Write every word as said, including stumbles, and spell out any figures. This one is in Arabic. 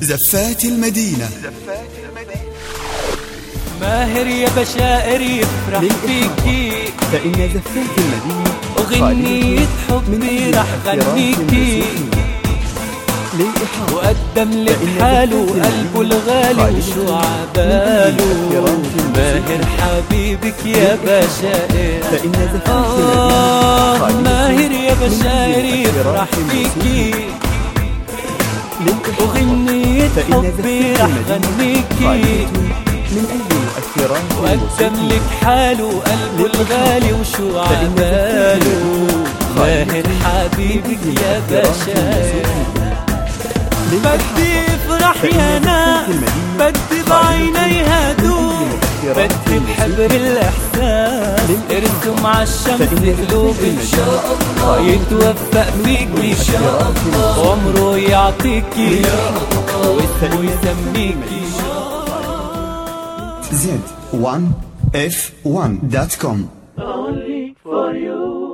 زفات المدينة. ماهر يا بشائر يفرح فيكي، فإن زفات المدينة أغنية حبي رح غنيكي، وقدم لك حاله قلبه الغالي وشو عباله. ماهر حبيبك يا بشائر، آه ماهر يا بشائر يفرح فيكي، أغنية حبي رح غنيكي، وقدم لك حاله قلبه الغالي وشو عباله. ماهر حبيبك يا بشائر، بدي افرح يا ناس، بدي بعيني هدوء، بدي بحبر الاحساس ارسم عالشمس قلوب ان شاء الله، يتوفق فيكي ان شاء الله، عمره يعطيكي واسمه يسميكي. زد ون اف ون دوت كوم Only for you.